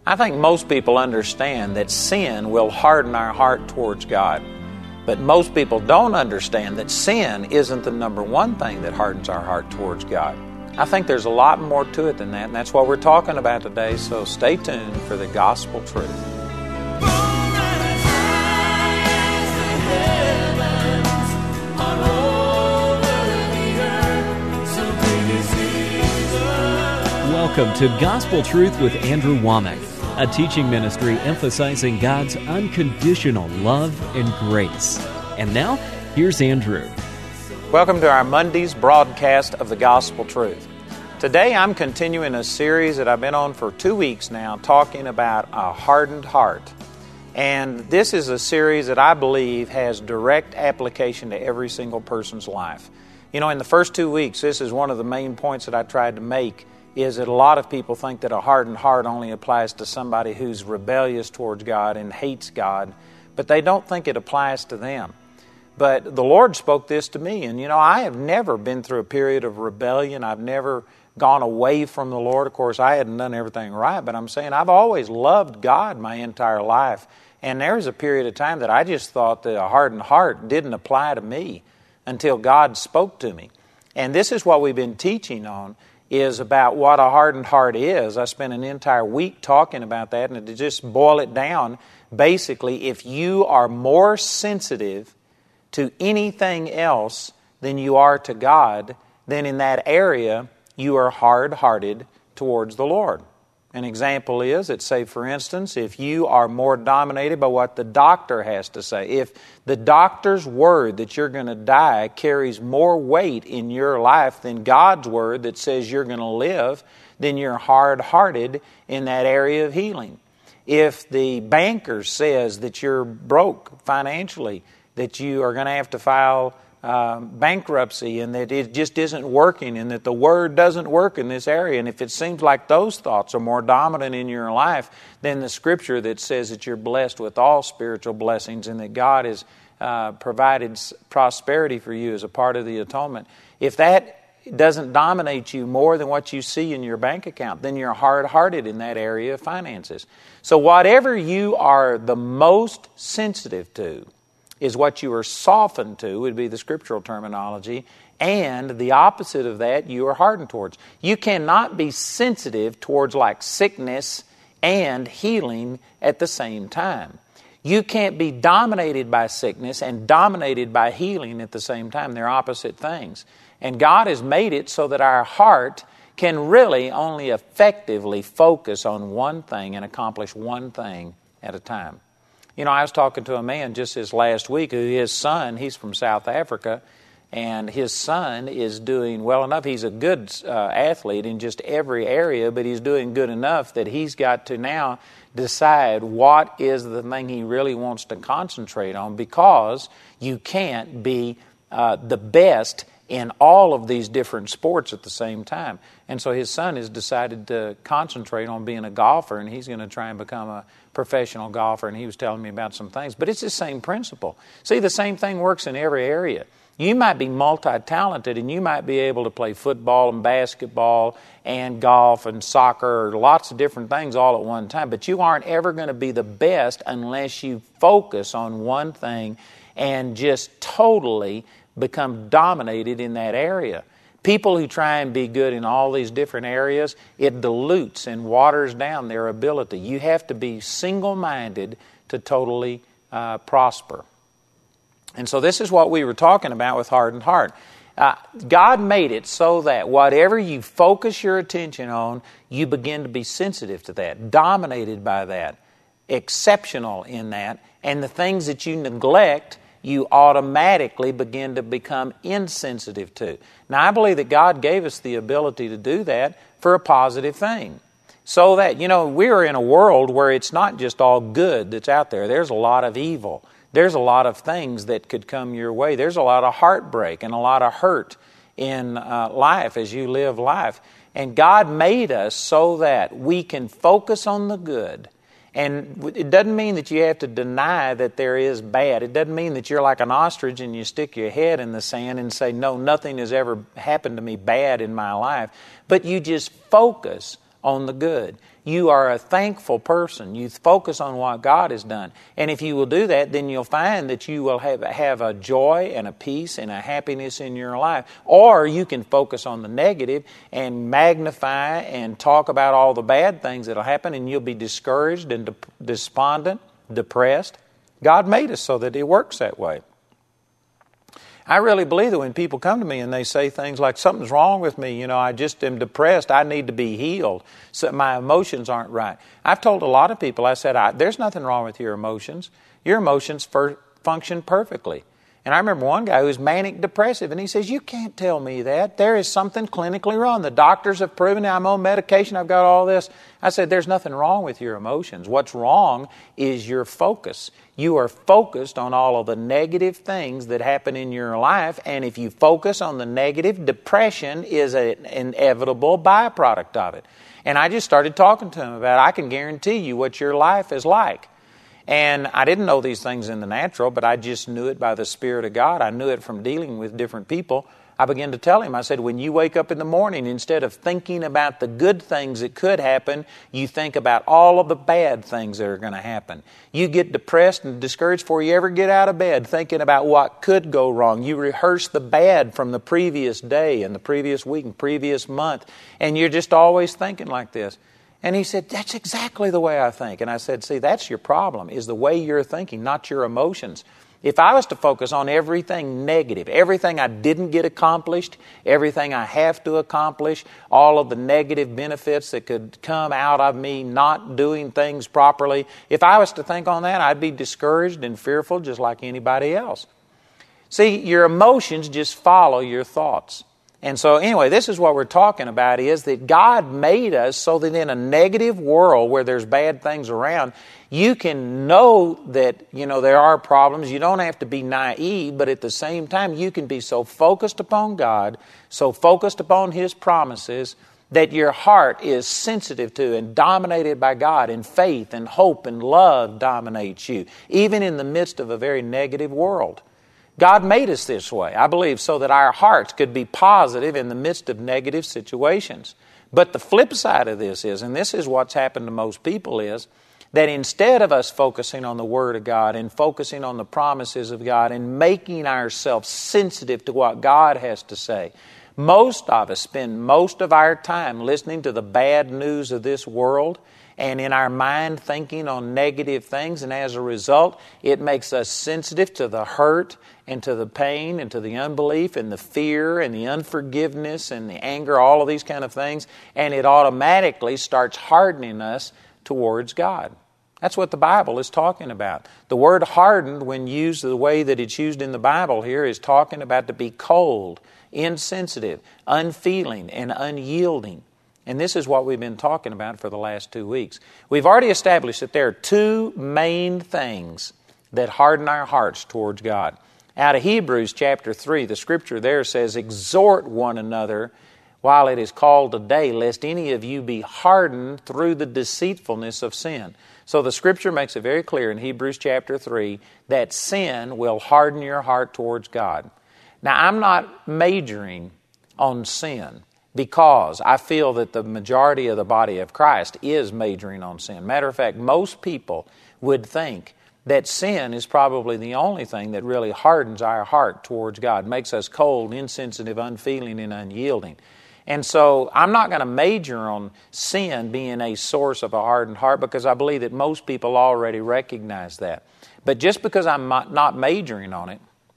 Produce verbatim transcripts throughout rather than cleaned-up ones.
I think most people understand that sin will harden our heart towards God. But most people don't understand that sin isn't the number one thing that hardens our heart towards God. I think there's a lot more to it than that, and that's what we're talking about today, so stay tuned for the gospel truth. Welcome to Gospel Truth with Andrew Womack, a teaching ministry emphasizing God's unconditional love and grace. And now, here's Andrew. Welcome to our Monday's broadcast of the Gospel Truth. Today I'm continuing a series that I've been on for two weeks now, talking about a hardened heart. And this is a series that I believe has direct application to every single person's life. You know, in the first two weeks, this is one of the main points that I tried to make, is that a lot of people think that a hardened heart only applies to somebody who's rebellious towards God and hates God, but they don't think it applies to them. But the Lord spoke this to me, and you know, I have never been through a period of rebellion. I've never gone away from the Lord. Of course, I hadn't done everything right, but I'm saying I've always loved God my entire life, and there was a period of time that I just thought that a hardened heart didn't apply to me until God spoke to me. And this is what we've been teaching on, is about what a hardened heart is. I spent an entire week talking about that, and to just boil it down, basically, if you are more sensitive to anything else than you are to God, then in that area, you are hard-hearted towards the Lord. An example is that, say, for instance, if you are more dominated by what the doctor has to say, if the doctor's word that you're going to die carries more weight in your life than God's word that says you're going to live, then you're hard-hearted in that area of healing. If the banker says that you're broke financially, that you are going to have to file uh, bankruptcy and that it just isn't working and that the word doesn't work in this area, and if it seems like those thoughts are more dominant in your life than the scripture that says that you're blessed with all spiritual blessings and that God has uh, provided prosperity for you as a part of the atonement, if that doesn't dominate you more than what you see in your bank account, then you're hard-hearted in that area of finances. So whatever you are the most sensitive to is what you are softened to, would be the scriptural terminology, and the opposite of that you are hardened towards. You cannot be sensitive towards like sickness and healing at the same time. You can't be dominated by sickness and dominated by healing at the same time. They're opposite things. And God has made it so that our heart can really only effectively focus on one thing and accomplish one thing at a time. You know, I was talking to a man just this last week who his son, he's from South Africa, and his son is doing well enough. He's a good uh, athlete in just every area, but he's doing good enough that he's got to now decide what is the thing he really wants to concentrate on, because you can't be uh, the best in all of these different sports at the same time. And so his son has decided to concentrate on being a golfer, and he's going to try and become a professional golfer, and he was telling me about some things. But it's the same principle. See, the same thing works in every area. You might be multi-talented, and you might be able to play football and basketball and golf and soccer or lots of different things all at one time, but you aren't ever going to be the best unless you focus on one thing and just totally become dominated in that area. People who try and be good in all these different areas, it dilutes and waters down their ability. You have to be single-minded to totally uh, prosper. And so this is what we were talking about with hardened heart. Uh, God made it so that whatever you focus your attention on, you begin to be sensitive to that, dominated by that, exceptional in that, and the things that you neglect, you automatically begin to become insensitive to. Now, I believe that God gave us the ability to do that for a positive thing. So that, you know, we're in a world where it's not just all good that's out there. There's a lot of evil. There's a lot of things that could come your way. There's a lot of heartbreak and a lot of hurt in uh, life as you live life. And God made us so that we can focus on the good. And it doesn't mean that you have to deny that there is bad. It doesn't mean that you're like an ostrich and you stick your head in the sand and say, no, nothing has ever happened to me bad in my life. But you just focus on the good. You are a thankful person. You focus on what God has done. And if you will do that, then you'll find that you will have, have a joy and a peace and a happiness in your life. Or you can focus on the negative and magnify and talk about all the bad things that will happen, and you'll be discouraged and de- despondent, depressed. God made us so that it works that way. I really believe that when people come to me and they say things like, something's wrong with me, you know, I just am depressed, I need to be healed, so my emotions aren't right. I've told a lot of people, I said, I, there's nothing wrong with your emotions. Your emotions for, function perfectly. And I remember one guy who was manic depressive, and he says, you can't tell me that. There is something clinically wrong. The doctors have proven it. I'm on medication. I've got all this. I said, there's nothing wrong with your emotions. What's wrong is your focus. You are focused on all of the negative things that happen in your life, and if you focus on the negative, depression is an inevitable byproduct of it. And I just started talking to him about, I can guarantee you what your life is like. And I didn't know these things in the natural, but I just knew it by the Spirit of God. I knew it from dealing with different people. I began to tell him, I said, when you wake up in the morning, instead of thinking about the good things that could happen, you think about all of the bad things that are going to happen. You get depressed and discouraged before you ever get out of bed, thinking about what could go wrong. You rehearse the bad from the previous day and the previous week and previous month, and you're just always thinking like this. And he said, that's exactly the way I think. And I said, see, that's your problem, is the way you're thinking, not your emotions. If I was to focus on everything negative, everything I didn't get accomplished, everything I have to accomplish, all of the negative benefits that could come out of me not doing things properly, if I was to think on that, I'd be discouraged and fearful just like anybody else. See, your emotions just follow your thoughts. And so anyway, this is what we're talking about, is that God made us so that in a negative world where there's bad things around, you can know that, you know, there are problems. You don't have to be naive, but at the same time, you can be so focused upon God, so focused upon His promises, that your heart is sensitive to and dominated by God, and faith and hope and love dominates you, even in the midst of a very negative world. God made us this way, I believe, so that our hearts could be positive in the midst of negative situations. But the flip side of this is, and this is what's happened to most people, is that instead of us focusing on the Word of God and focusing on the promises of God and making ourselves sensitive to what God has to say, most of us spend most of our time listening to the bad news of this world and in our mind thinking on negative things, and as a result, it makes us sensitive to the hurt and to the pain and to the unbelief and the fear and the unforgiveness and the anger, all of these kind of things, and it automatically starts hardening us towards God. That's what the Bible is talking about. The word hardened, when used the way that it's used in the Bible here, is talking about to be cold, insensitive, unfeeling, and unyielding. And this is what we've been talking about for the last two weeks. We've already established that there are two main things that harden our hearts towards God. Out of Hebrews chapter three, the scripture there says, exhort one another while it is called today, lest any of you be hardened through the deceitfulness of sin. So the scripture makes it very clear in Hebrews chapter three that sin will harden your heart towards God. Now, I'm not majoring on sin, because I feel that the majority of the body of Christ is majoring on sin. Matter of fact, most people would think that sin is probably the only thing that really hardens our heart towards God, makes us cold, insensitive, unfeeling, and unyielding. And so I'm not going to major on sin being a source of a hardened heart, because I believe that most people already recognize that. But just because I'm not majoring on it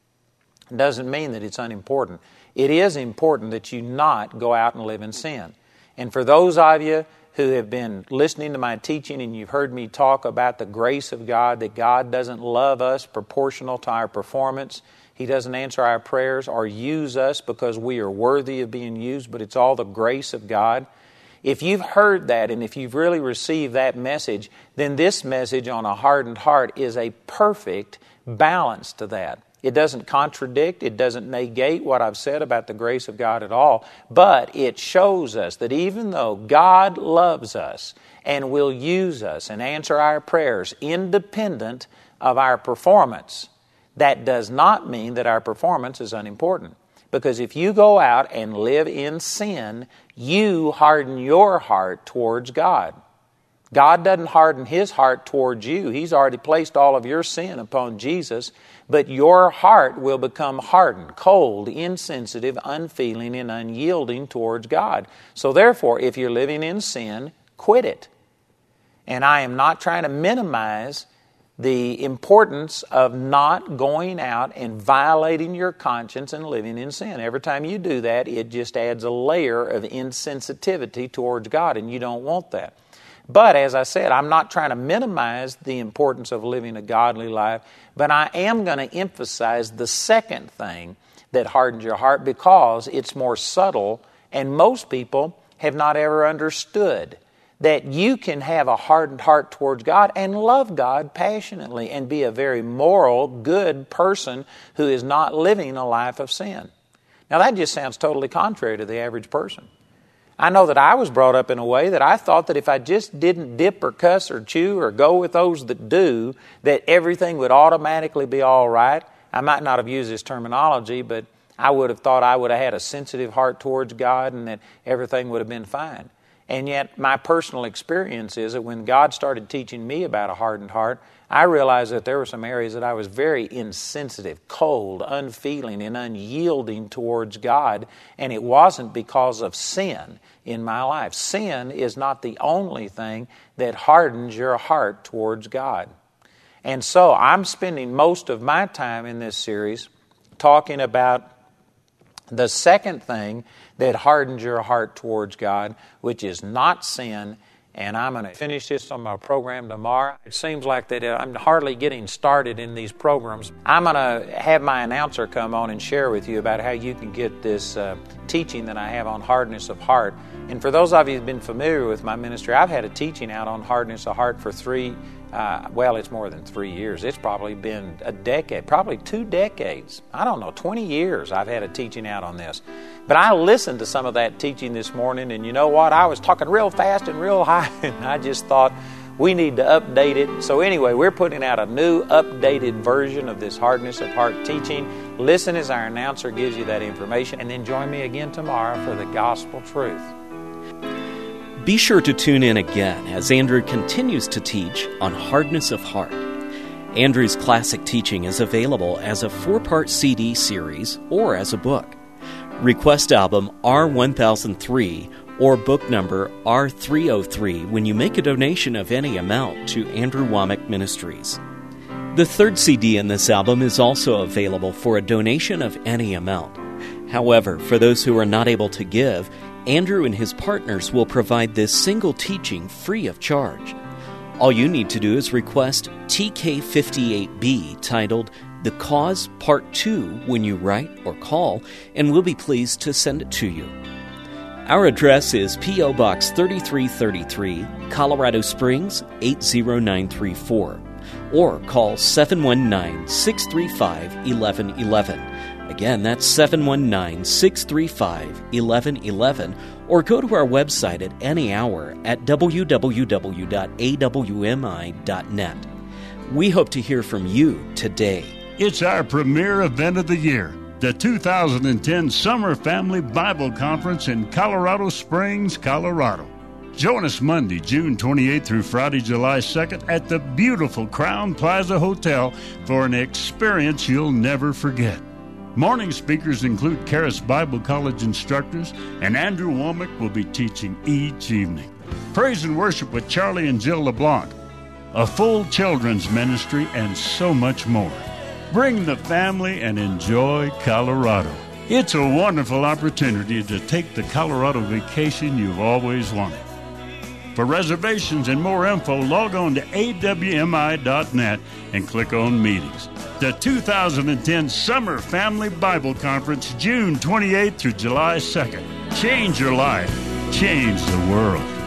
doesn't mean that it's unimportant. It is important that you not go out and live in sin. And for those of you who have been listening to my teaching and you've heard me talk about the grace of God, that God doesn't love us proportional to our performance, He doesn't answer our prayers or use us because we are worthy of being used, but it's all the grace of God. If you've heard that and if you've really received that message, then this message on a hardened heart is a perfect balance to that. It doesn't contradict, it doesn't negate what I've said about the grace of God at all, but it shows us that even though God loves us and will use us and answer our prayers independent of our performance, that does not mean that our performance is unimportant. Because if you go out and live in sin, you harden your heart towards God. God doesn't harden His heart towards you. He's already placed all of your sin upon Jesus, but your heart will become hardened, cold, insensitive, unfeeling, and unyielding towards God. So therefore, if you're living in sin, quit it. And I am not trying to minimize the importance of not going out and violating your conscience and living in sin. Every time you do that, it just adds a layer of insensitivity towards God, and you don't want that. But as I said, I'm not trying to minimize the importance of living a godly life, but I am going to emphasize the second thing that hardens your heart because it's more subtle, and most people have not ever understood that you can have a hardened heart towards God and love God passionately and be a very moral, good person who is not living a life of sin. Now that just sounds totally contrary to the average person. I know that I was brought up in a way that I thought that if I just didn't dip or cuss or chew or go with those that do, that everything would automatically be all right. I might not have used this terminology, but I would have thought I would have had a sensitive heart towards God and that everything would have been fine. And yet my personal experience is that when God started teaching me about a hardened heart, I realized that there were some areas that I was very insensitive, cold, unfeeling, and unyielding towards God, and it wasn't because of sin in my life. Sin is not the only thing that hardens your heart towards God. And so I'm spending most of my time in this series talking about the second thing that hardens your heart towards God, which is not sin. And I'm going to finish this on my program tomorrow. It seems like that I'm hardly getting started in these programs. I'm going to have my announcer come on and share with you about how you can get this uh, teaching that I have on hardness of heart. And for those of you who've been familiar with my ministry, I've had a teaching out on hardness of heart for three, uh, well, it's more than three years. It's probably been a decade, probably two decades. I don't know, twenty years I've had a teaching out on this. But I listened to some of that teaching this morning, and you know what? I was talking real fast and real high, and I just thought we need to update it. So anyway, we're putting out a new updated version of this hardness of heart teaching. Listen as our announcer gives you that information, and then join me again tomorrow for the gospel truth. Be sure to tune in again as Andrew continues to teach on hardness of heart. Andrew's classic teaching is available as a four-part C D series or as a book. Request album R one thousand three or book number R three oh three when you make a donation of any amount to Andrew Wommack Ministries. The third C D in this album is also available for a donation of any amount. However, for those who are not able to give, Andrew and his partners will provide this single teaching free of charge. All you need to do is request T K fifty-eight B titled The Cause Part two when you write or call, and we'll be pleased to send it to you. Our address is P O Box thirty-three thirty-three, Colorado Springs eight zero nine three four, or call seven one nine, six three five, one one one one. Again, that's seven one nine, six three five, one one one one, or go to our website at any hour at w w w dot a w m i dot net. We hope to hear from you today. It's our premier event of the year, the two thousand ten Summer Family Bible Conference in Colorado Springs, Colorado. Join us Monday, June twenty-eighth through Friday, July second at the beautiful Crown Plaza Hotel for an experience you'll never forget. Morning speakers include Charis Bible College instructors, and Andrew Wommack will be teaching each evening. Praise and worship with Charlie and Jill LeBlanc, a full children's ministry, and so much more. Bring the family and enjoy Colorado. It's a wonderful opportunity to take the Colorado vacation you've always wanted. For reservations and more info, log on to a w m i dot net and click on Meetings. The two thousand ten Summer Family Bible Conference, June twenty-eighth through July second. Change your life. Change the world.